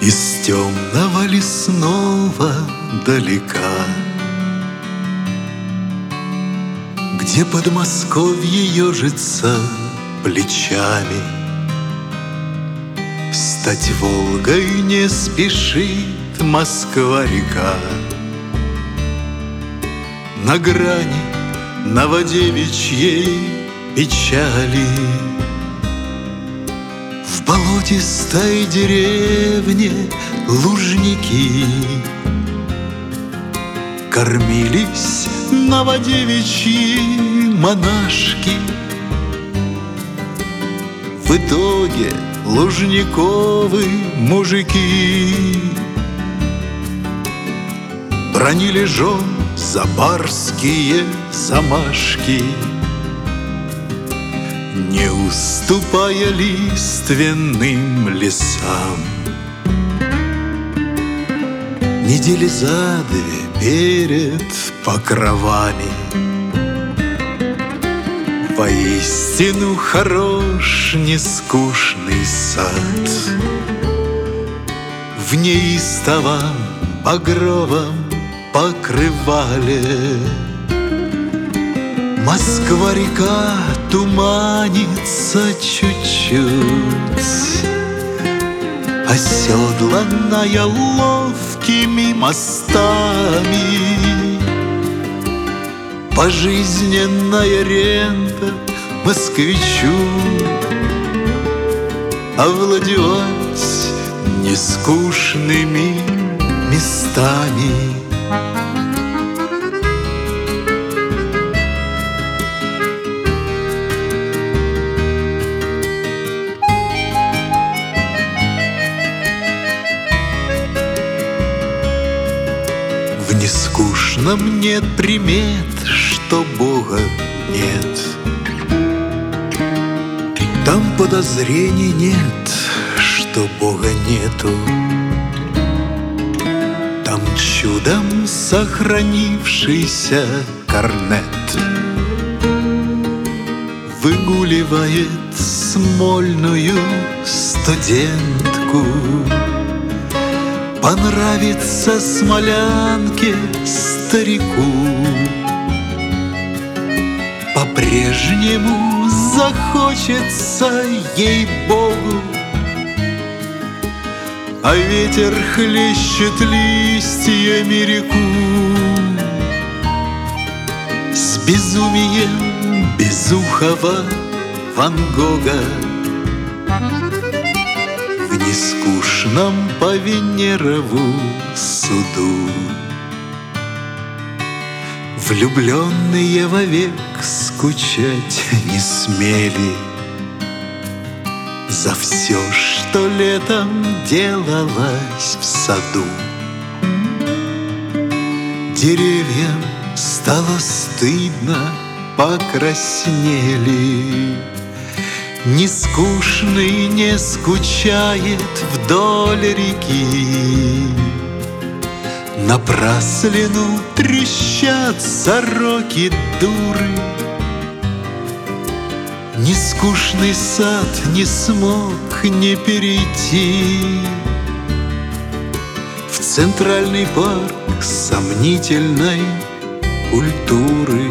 Из темного лесного далека, где Подмосковье ежится плечами, стать Волгой не спешит Москва-река. На грани новодевичьей печали в болотистой деревне лужники кормились новодевичьи монашки. В итоге лужниковы мужики бранили жен за барские замашки, не уступая лиственным лесам. Недели за две перед покровами воистину хорош нескучный сад. В неистовом багровом покрывале Москва-река туманится чуть-чуть, оседланная ловкими мостами. Пожизненная рента москвичу овладевать нескучными местами. В нескучном нет примет, что Бога нет. Там подозрений нет, что Бога нету. Там чудом сохранившийся корнет выгуливает смольную студентку. Понравится смолянке старику, по-прежнему захочется ей-богу, а ветер хлещет листьями реку. С безумием безухого Ван Гога в нескучном по Венерову суду влюбленные вовек скучать не смели за все, что летом делалось в саду. Деревьям стало стыдно, покраснели. Нескучный не скучает вдоль реки. Напраслину трещат сороки дуры. Нескучный сад не смог не перейти в центральный парк сомнительной культуры.